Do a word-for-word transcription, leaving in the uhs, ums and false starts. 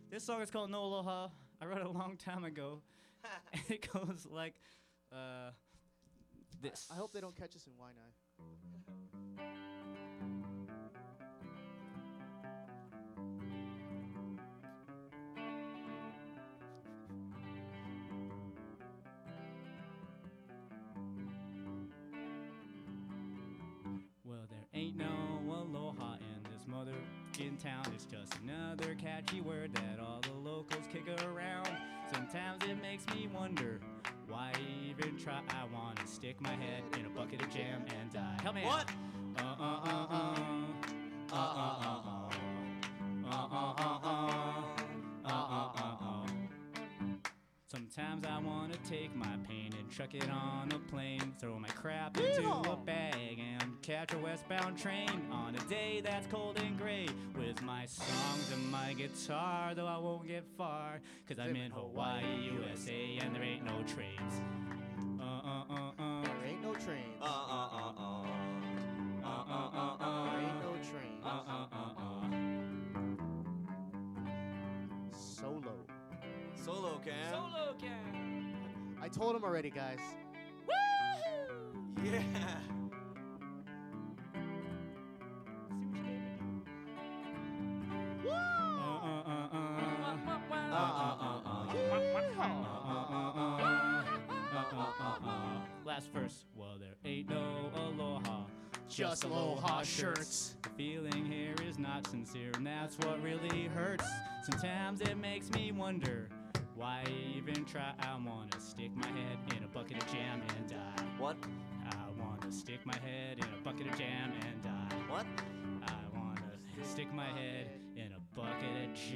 This song is called No Aloha. I wrote it a long time ago. And it goes like uh, this. I hope they don't catch us in Waianae. Well, there ain't no aloha in this motherfucking town. It's just another catchy word that all the locals kick around. Sometimes it makes me wonder why even try. I wanna stick my head in a bucket of jam and die. Help me What? out. Uh uh uh uh. Uh uh uh uh. Uh uh uh uh. Uh uh uh uh. Sometimes I wanna take my pain and chuck it on a plane, throw my crap into a bag and catch a westbound train on a day that's cold and gray with my songs and my guitar, though I won't get far, cause I'm in Hawaii, U S A, and there ain't no trains. Uh uh uh uh. There ain't no trains. Uh uh uh uh. Uh uh uh uh. There ain't no trains. Uh uh uh uh. Solo. Solo Cam. Solo Cam. I told him already, guys. Woohoo! Yeah. See what you made me do. Uh uh uh uh. Wah, Uh uh uh uh. Last verse. Well, there ain't no aloha, Just aloha shirts. The feeling here is not sincere, and that's what really hurts. Sometimes it makes me wonder why even try. I wanna stick my head in a bucket of jam and die. What? I wanna stick my head in a bucket of jam and die. What? I wanna stick my head in a bucket of